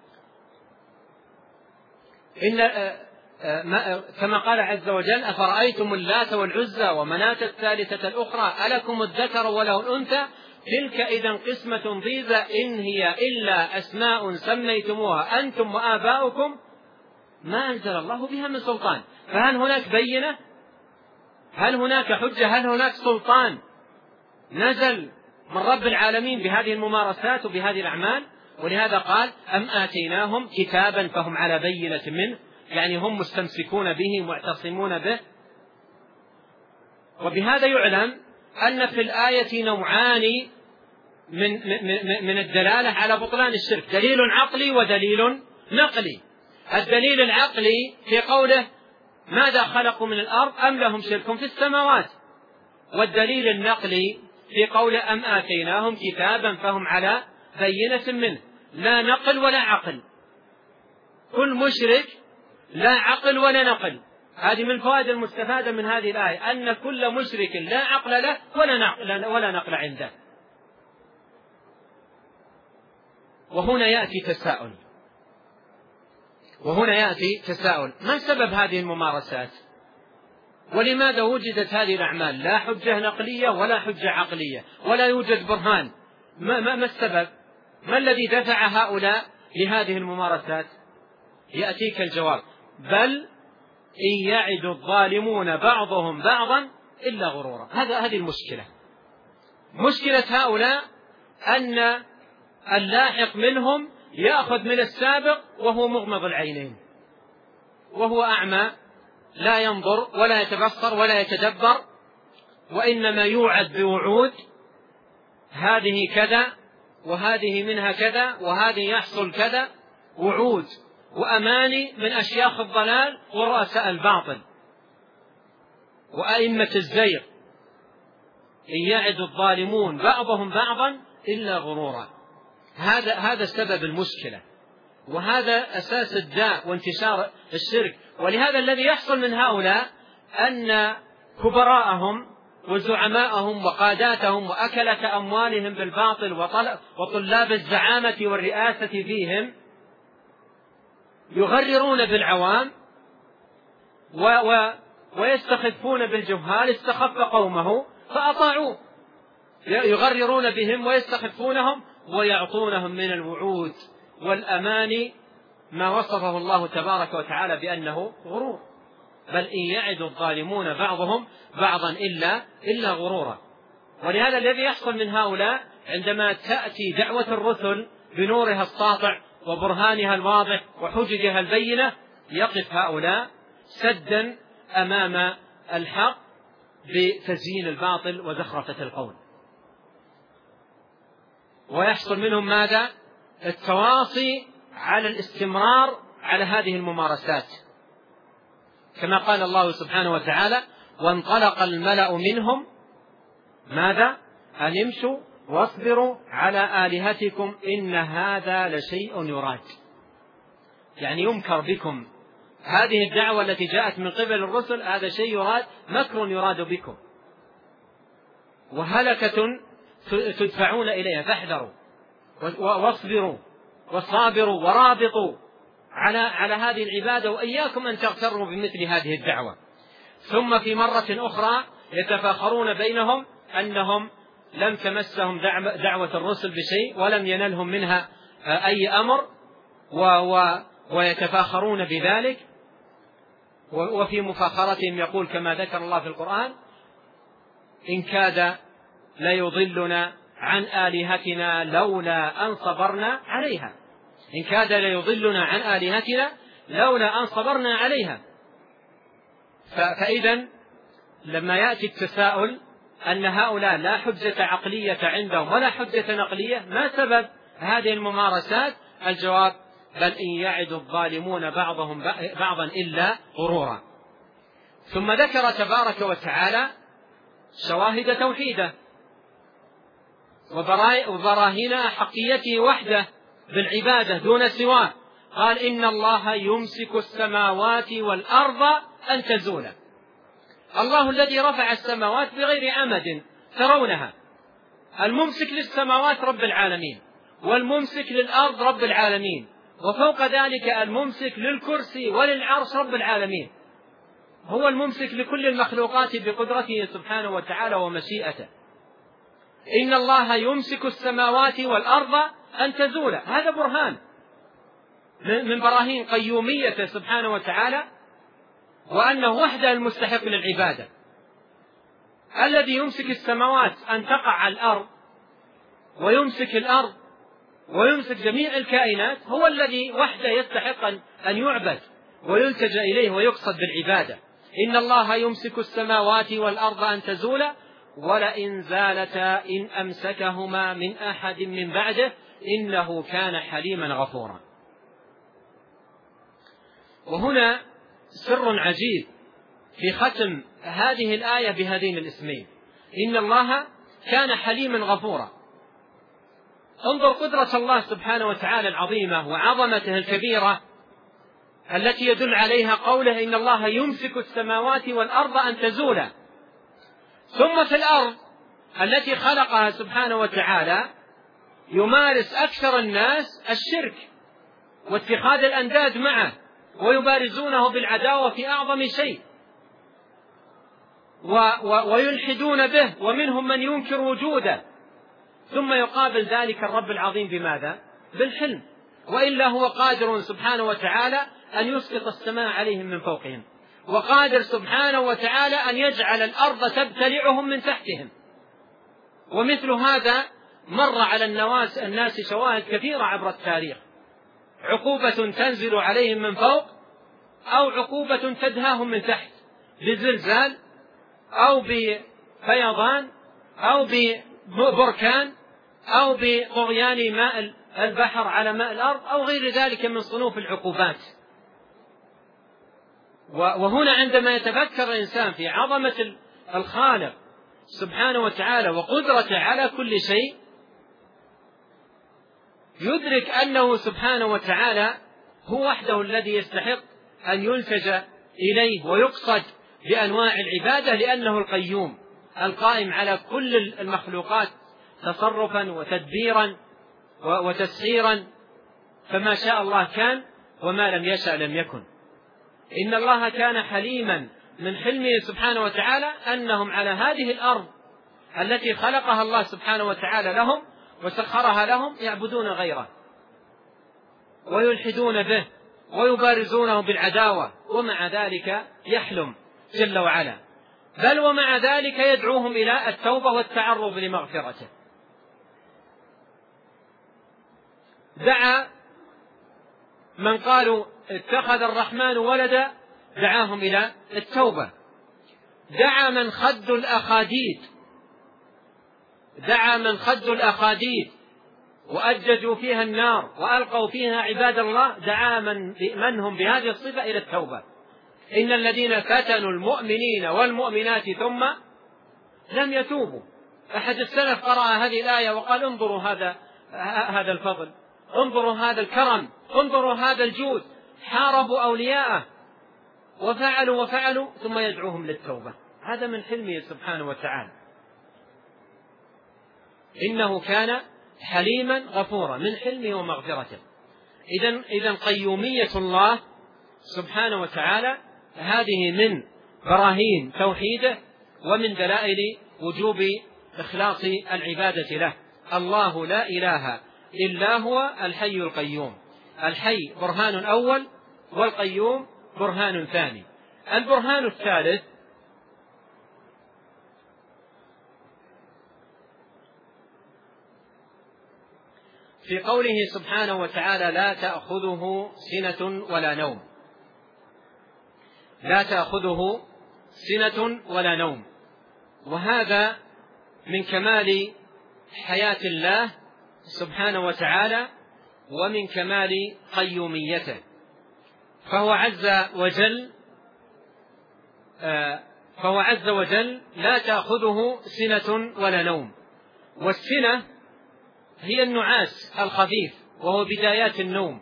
كما قال عز وجل أفرأيتم اللات والعزى ومناة الثالثة الأخرى ألكم الذكر وله الأنثى تلك إذا قسمة ضيزى إن هي إلا أسماء سميتموها أنتم وآباؤكم ما أنزل الله بها من سلطان. فهل هناك بينة؟ هل هناك حجة؟ هل هناك سلطان نزل من رب العالمين بهذه الممارسات وبهذه الأعمال؟ ولهذا قال أم آتيناهم كتابا فهم على بينة منه، يعني هم مستمسكون به معتصمون به. وبهذا يعلم أن في الآية نوعان من الدلالة على بطلان الشرك، دليل عقلي ودليل نقلي. الدليل العقلي في قوله ماذا خلقوا من الأرض أم لهم شرك في السماوات، والدليل النقلي في قوله أم آتيناهم كتابا فهم على بينة منه، لا نقل ولا عقل. كل مشرك لا عقل ولا نقل. هذه من الفوائد المستفادة من هذه الآية أن كل مشرك لا عقل له ولا نقل عنده. وهنا يأتي تساؤل ما سبب هذه الممارسات؟ ولماذا وجدت هذه الأعمال لا حجة نقلية ولا حجة عقلية ولا يوجد برهان؟ ما السبب؟ ما الذي دفع هؤلاء لهذه الممارسات؟ يأتيك الجواب بل إن يعد الظالمون بعضهم بعضا إلا غرورا. هذه المشكلة. مشكلة هؤلاء أن اللاحق منهم يأخذ من السابق وهو مغمض العينين وهو أعمى لا ينظر ولا يتبصر ولا يتدبر، وإنما يوعد بوعود هذه كذا وهذه منها كذا وهذه يحصل كذا، وعود وأماني من أشياخ الضلال ورؤساء الباطل وأئمة الزيغ. إن يعد الظالمون بعضهم بعضا إلا غرورا. هذا سبب المشكلة، وهذا أساس الداء وانتشار الشرك. ولهذا الذي يحصل من هؤلاء أن كبراءهم وزعماءهم وقاداتهم وأكلة أموالهم بالباطل وطلاب الزعامة والرئاسة فيهم يغررون بالعوام ويستخفون بالجهال. استخف قومه فأطاعوه، يغررون بهم ويستخفونهم ويعطونهم من الوعود والأماني ما وصفه الله تبارك وتعالى بأنه غرور. بل إن يعد الظالمون بعضهم بعضا إلا غرورا. ولهذا الذي يحصل من هؤلاء عندما تأتي دعوة الرسل بنورها الساطع وبرهانها الواضح وحججها البينة يقف هؤلاء سدا أمام الحق بتزيين الباطل وزخرفة القول، ويحصل منهم ماذا؟ التواصي على الاستمرار على هذه الممارسات، كما قال الله سبحانه وتعالى وانطلق الملأ منهم ماذا؟ أن امشوا واصبروا على آلهتكم إن هذا لشيء يراد. يعني يمكر بكم هذه الدعوة التي جاءت من قبل الرسل، هذا شيء يراد، مكر يراد بكم وهلكة تدفعون إليها، فاحذروا واصبروا وصابروا ورابطوا على هذه العبادة، وإياكم أن تغتروا بمثل هذه الدعوة. ثم في مرة أخرى يتفاخرون بينهم أنهم لم تمسهم دعوة الرسل بشيء ولم ينلهم منها أي أمر، ويتفاخرون بذلك. وفي مفاخرتهم يقول كما ذكر الله في القرآن إن كاد ليضلنا عن آلهتنا لولا أن صبرنا عليها. إن كاد ليضلنا عن آلهتنا لولا أن صبرنا عليها. فإذا لما يأتي التساؤل أن هؤلاء لا حجة عقلية عندهم ولا حجة نقلية، ما سبب هذه الممارسات؟ الجواب بل إن يعد الظالمون بعضهم بعضا إلا غرورا. ثم ذكر تبارك وتعالى شواهد توحيده وبراهين حقيته وحده بالعبادة دون سواه. قال إن الله يمسك السماوات والأرض أن تزولا. الله الذي رفع السماوات بغير عمد ترونها، الممسك للسماوات رب العالمين، والممسك للأرض رب العالمين، وفوق ذلك الممسك للكرسي وللعرش رب العالمين. هو الممسك لكل المخلوقات بقدرته سبحانه وتعالى ومشيئته. إن الله يمسك السماوات والأرض أن تزولا، هذا برهان من براهين قيوميته سبحانه وتعالى، وأنه وحده المستحق للعبادة. الذي يمسك السماوات أن تقع على الأرض، ويمسك الأرض، ويمسك جميع الكائنات، هو الذي وحده يستحق أن يعبد ويلتجأ إليه ويقصد بالعبادة. إن الله يمسك السماوات والأرض أن تزولا ولئن زالتا إن أمسكهما من أحد من بعده إنه كان حليما غفورا. وهنا سر عجيب في ختم هذه الآية بهذين الاسمين، إن الله كان حليما غفورا. انظر قدرة الله سبحانه وتعالى العظيمة وعظمته الكبيرة التي يدل عليها قوله إن الله يمسك السماوات والأرض أن تزولا. ثم في الأرض التي خلقها سبحانه وتعالى يمارس أكثر الناس الشرك واتخاذ الأنداد معه، ويبارزونه بالعداوة في أعظم شيء، ويلحدون به، ومنهم من ينكر وجوده. ثم يقابل ذلك الرب العظيم بماذا؟ بالحلم. وإلا هو قادر سبحانه وتعالى أن يسقط السماء عليهم من فوقهم، وقادر سبحانه وتعالى أن يجعل الأرض تبتلعهم من تحتهم. ومثل هذا مر على الناس شواهد كثيرة عبر التاريخ، عقوبة تنزل عليهم من فوق، أو عقوبة تدهاهم من تحت بزلزال أو بفيضان أو ببركان أو بطغيان ماء البحر على ماء الأرض أو غير ذلك من صنوف العقوبات. وهنا عندما يتفكر الإنسان في عظمة الخالق سبحانه وتعالى وقدرته على كل شيء، يدرك أنه سبحانه وتعالى هو وحده الذي يستحق أن يلتجأ إليه ويقصد بأنواع العبادة، لأنه القيوم القائم على كل المخلوقات تصرفا وتدبيرا وتسخيرا، فما شاء الله كان وما لم يشأ لم يكن. إن الله كان حليما، من حلمه سبحانه وتعالى أنهم على هذه الأرض التي خلقها الله سبحانه وتعالى لهم وسخرها لهم يعبدون غيره ويلحدون به ويبارزونه بالعداوة، ومع ذلك يحلم جل وعلا، بل ومع ذلك يدعوهم إلى التوبة والتعرض لمغفرته. دعا من قالوا اتخذ الرحمن ولدا، دعاهم إلى التوبة. دعا من خدوا الأخاديد وأججوا فيها النار وألقوا فيها عباد الله، دعا من هم بهذه الصفة إلى التوبة. إن الذين فتنوا المؤمنين والمؤمنات ثم لم يتوبوا. أحد السلف قرأ هذه الآية وقال انظروا هذا الفضل، انظروا هذا الكرم، انظروا هذا الجود، حاربوا أولياءه وفعلوا ثم يدعوهم للتوبة. هذا من حلمه سبحانه وتعالى. إنه كان حليما غفورا، من حلمه ومغفرته. إذن قيومية الله سبحانه وتعالى هذه من براهين توحيده ومن دلائل وجوب إخلاص العبادة له. الله لا إله إلا هو الحي القيوم. الحي برهان أول، والقيوم برهان ثاني. البرهان الثالث في قوله سبحانه وتعالى لا تأخذه سنة ولا نوم. لا تأخذه سنة ولا نوم، وهذا من كمال حياة الله سبحانه وتعالى ومن كمال قيوميته، فهو عز وجل لا تأخذه سنة ولا نوم. والسنة هي النعاس الخفيف وهو بدايات النوم،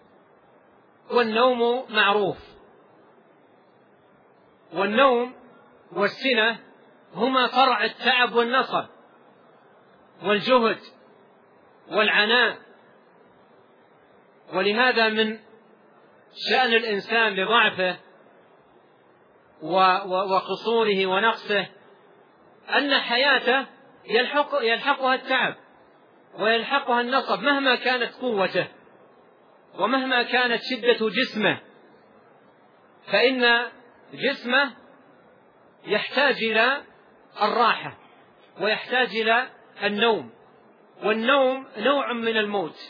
والنوم معروف. والنوم والسنة هما فرع التعب والنصب والجهد والعناء. ولهذا من شأن الإنسان لضعفه وقصوره ونقصه أن حياته يلحقها التعب ويلحقها النصب مهما كانت قوته ومهما كانت شدة جسمه، فإن جسمه يحتاج إلى الراحة ويحتاج إلى النوم، والنوم نوع من الموت،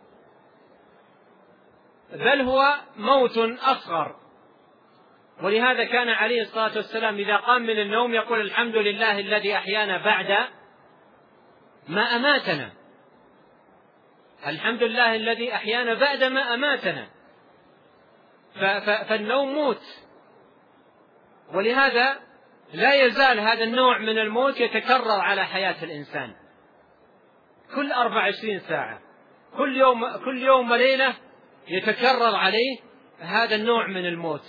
بل هو موت أصغر. ولهذا كان عليه الصلاة والسلام إذا قام من النوم يقول: الحمد لله الذي أحيانا بعد ما أماتنا. الحمد لله الذي أحيانا بعد ما أماتنا. فالنوم موت، ولهذا لا يزال هذا النوع من الموت يتكرر على حياة الإنسان كل 24 ساعة، كل يوم وليلة يتكرر عليه هذا النوع من الموت.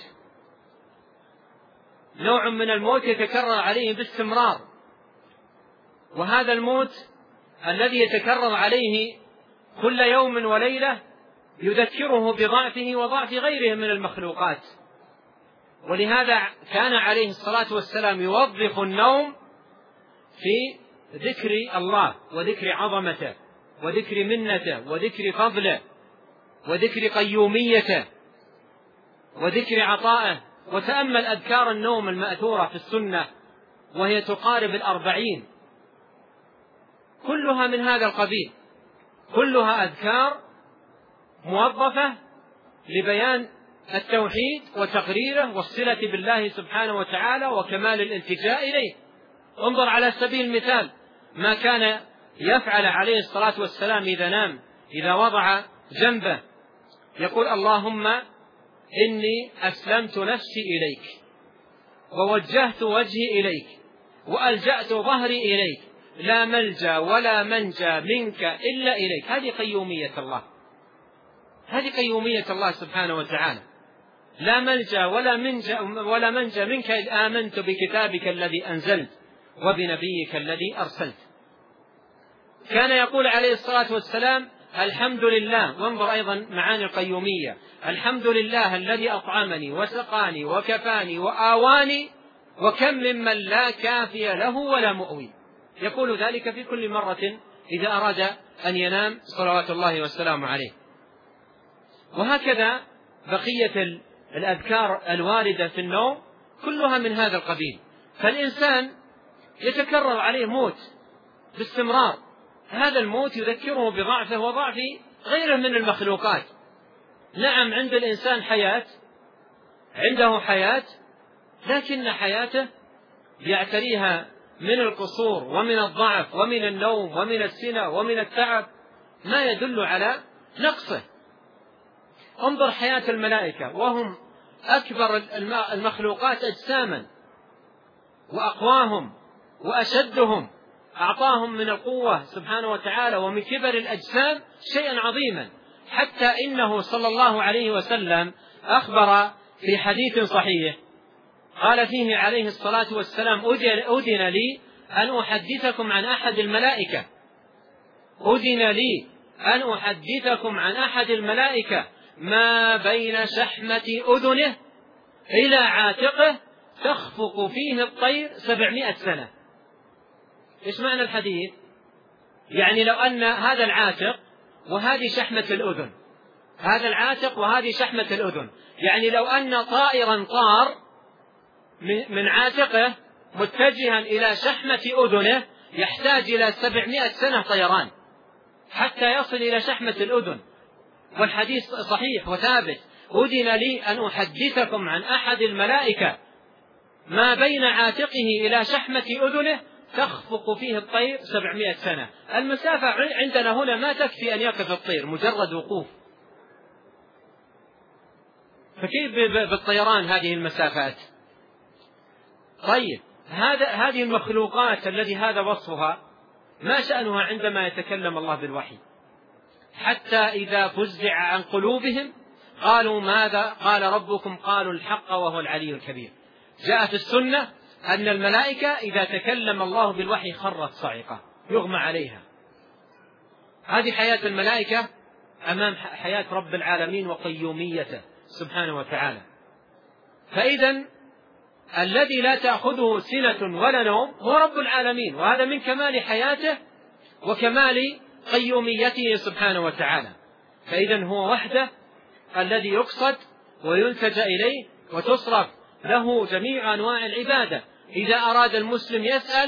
نوع من الموت يتكرر عليه باستمرار. وهذا الموت الذي يتكرر عليه كل يوم وليلة يذكره بضعفه وضعف غيره من المخلوقات. ولهذا كان عليه الصلاة والسلام يوظف النوم في ذكر الله وذكر عظمته وذكر منته وذكر فضله وذكر قيوميته وذكر عطائه. وتأمل أذكار النوم المأثورة في السنة وهي تقارب 40، كلها من هذا القبيل، كلها أذكار موظفة لبيان التوحيد وتقريره والصلة بالله سبحانه وتعالى وكمال الالتجاء إليه. انظر على سبيل المثال ما كان يفعل عليه الصلاة والسلام إذا نام، إذا وضع جنبه يقول: اللهم إني أسلمت نفسي إليك ووجهت وجهي إليك وألجأت ظهري إليك، لا ملجأ ولا منجى منك إلا إليك. هذه قيومية الله، هذه قيومية الله سبحانه وتعالى. لا ملجأ ولا منجى منك إذ آمنت بكتابك الذي أنزلت وبنبيك الذي أرسلت. كان يقول عليه الصلاة والسلام: الحمد لله. وانظر أيضا معاني القيومية: الحمد لله الذي أطعمني وسقاني وكفاني وآواني وكم ممن لا كافي له ولا مؤوي. يقول ذلك في كل مرة إذا أراد أن ينام صلوات الله والسلام عليه. وهكذا بقية الأذكار الواردة في النوم كلها من هذا القبيل. فالإنسان يتكرر عليه موت باستمرار، هذا الموت يذكره بضعفه وضعف غيره من المخلوقات. نعم، عند الإنسان حياة، عنده حياة، لكن حياته يعتريها من القصور ومن الضعف ومن النوم ومن السنة ومن التعب ما يدل على نقصه. انظر حياة الملائكة وهم أكبر المخلوقات أجساما وأقواهم وأشدهم، أعطاهم من القوة سبحانه وتعالى ومن كبر الأجسام شيئا عظيما، حتى إنه صلى الله عليه وسلم أخبر في حديث صحيح قال فيه عليه الصلاة والسلام: أذن لي أن أحدثكم عن أحد الملائكة، أذن لي أن أحدثكم عن أحد الملائكة ما بين شحمة أذنه إلى عاتقه تخفق فيه الطير 700 سنة. إيش معنى الحديث؟ يعني لو أن هذا العاتق وهذه شحمة الأذن، هذا العاتق وهذه شحمة الأذن، يعني لو أن طائرا طار من عاتقه متجها إلى شحمة أذنه يحتاج إلى 700 سنة طيران حتى يصل إلى شحمة الأذن. والحديث صحيح وثابت: أذن لي أن أحدثكم عن أحد الملائكة ما بين عاتقه إلى شحمة أذنه تخفق فيه الطير 700 سنة. المسافة عندنا هنا ما تكفي أن يقف الطير مجرد وقوف، فكيف بالطيران هذه المسافات؟ طيب هذه المخلوقات الذي هذا وصفها ما شأنها عندما يتكلم الله بالوحي؟ حتى إذا فزع عن قلوبهم قالوا ماذا قال ربكم؟ قالوا الحق وهو العلي الكبير. جاء في السنة أن الملائكة إذا تكلم الله بالوحي خرت صاعقة يغمى عليها. هذه حياة الملائكة أمام حياة رب العالمين وقيوميته سبحانه وتعالى. فإذا الذي لا تأخذه سنة ولا نوم هو رب العالمين، وهذا من كمال حياته وكمال قيوميته سبحانه وتعالى. فإذا هو وحده الذي يقصد ويلتجأ إليه وتصرف له جميع أنواع العبادة. إذا أراد المسلم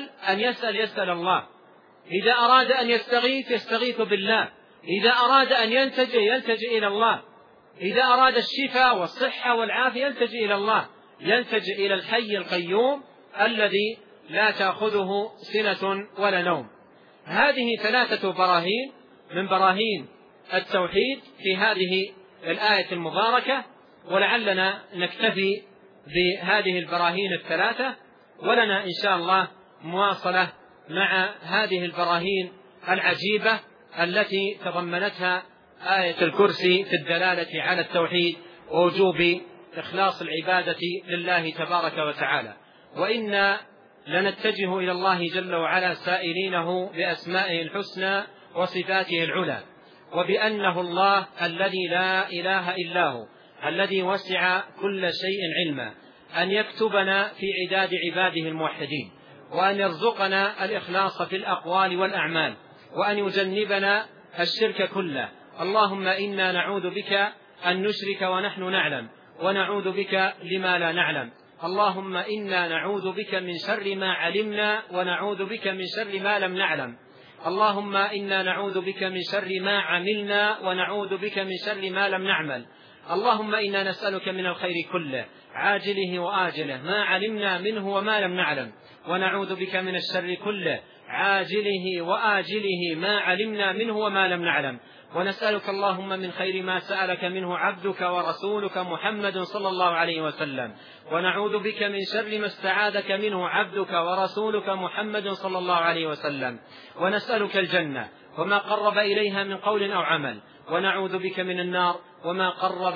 يسأل الله، إذا أراد أن يستغيث بالله، إذا أراد أن يلتجئ إلى الله، إذا أراد الشفاء والصحة والعافية يلتجئ إلى الله، يلتجئ إلى الحي القيوم الذي لا تأخذه سنة ولا نوم. هذه 3 براهين من براهين التوحيد في هذه الآية المباركة، ولعلنا نكتفي بهذه البراهين 3، ولنا إن شاء الله مواصلة مع هذه البراهين العجيبة التي تضمنتها آية الكرسي في الدلالة على التوحيد ووجوب إخلاص العبادة لله تبارك وتعالى. وإنا لنتجه إلى الله جل وعلا سائلينه بأسمائه الحسنى وصفاته العلى، وبأنه الله الذي لا إله إلا هو الذي وسع كل شيء علما، أن يكتبنا في عداد عباده الموحدين، وأن يرزقنا الإخلاص في الأقوال والأعمال، وأن يجنبنا الشرك كله. اللهم إنا نعوذ بك أن نشرك ونحن نعلم، ونعوذ بك لما لا نعلم. اللهم إنا نعوذ بك من شر ما علمنا، ونعوذ بك من شر ما لم نعلم. اللهم إنا نعوذ بك من شر ما عملنا، ونعوذ بك من شر ما لم نعمل. اللهم إنا نسألك من الخير كله عاجله وآجله ما علمنا منه وما لم نعلم، ونعوذ بك من الشر كله عاجله وآجله ما علمنا منه وما لم نعلم. ونسألك اللهم من خير ما سألك منه عبدك ورسولك محمد صلى الله عليه وسلم، ونعوذ بك من شر ما استعاذك منه عبدك ورسولك محمد صلى الله عليه وسلم. ونسألك الجنة وما قرب إليها من قول أو عمل، ونعوذ بك من النار وما قرب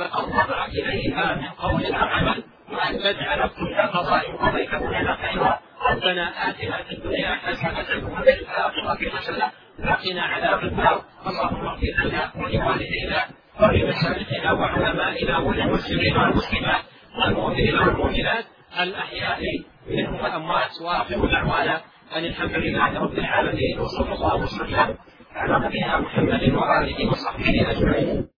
إليها من قول أو عمل، وأن تجعل كل قضاء قضيته لنا خيرا. ربنا آتنا في الدنيا حسنة وفي الآخرة حسنة وقنا عذاب النار. اللهم اغفر لنا ولوالدينا ولمشايخنا وعلمائنا وللمسلمين والمسلمات والمؤمنين والمؤمنات الأحياء منهم والأموات، وآخر دعوانا أن الحمد لله رب العالمين، وصلى الله وسلم على نبينا محمد وآله وصحبه أجمعين.